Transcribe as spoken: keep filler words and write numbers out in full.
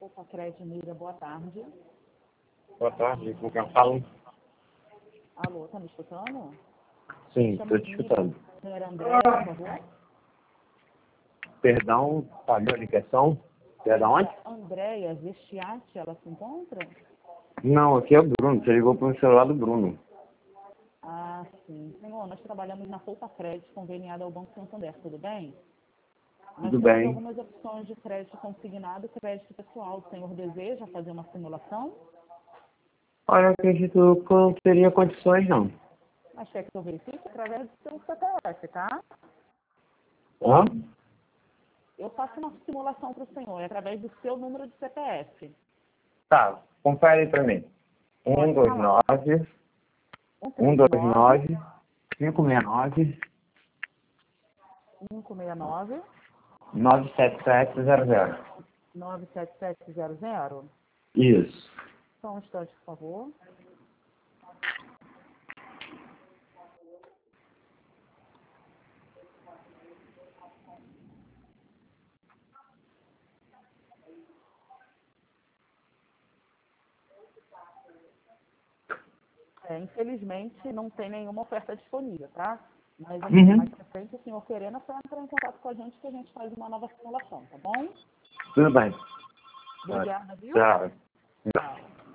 Opa, Crédito Mira, boa tarde. Boa tarde, com quem eu falo? Alô, tá me escutando? Sim, Chama estou te escutando. Senhor André, por favor. Perdão, falhou a ligação? Perdão, onde? Andréia Vestiati, ela se encontra? Não, aqui é o Bruno, você ligou para o celular do Bruno. Ah, sim. Senhor, nós trabalhamos na Poupa Crédito, conveniada ao Banco Santander, tudo bem? Nós Tudo temos bem. algumas opções de crédito consignado e crédito pessoal. O senhor deseja fazer uma simulação? Olha, eu acredito que não teria condições, não. Mas quer que eu verifique através do seu C P F, tá? Hã? Eu faço uma simulação para o senhor, é através do seu número de C P F. Tá, confere aí para mim. Pode um dois falar. nove, um um três dois nove, nove, cinco seis nove, cinco seis nove, nove sete sete zero zero. nove sete sete zero zero. Isso. Só um instante, por favor. É, infelizmente, não tem nenhuma oferta disponível, tá? Mas, assim, Uhum. mais pra frente, o senhor querendo, é só entrar em contato com a gente que a gente faz uma nova simulação, tá bom? Tudo bem. Tá. Obrigada, viu? Tchau. Tchau.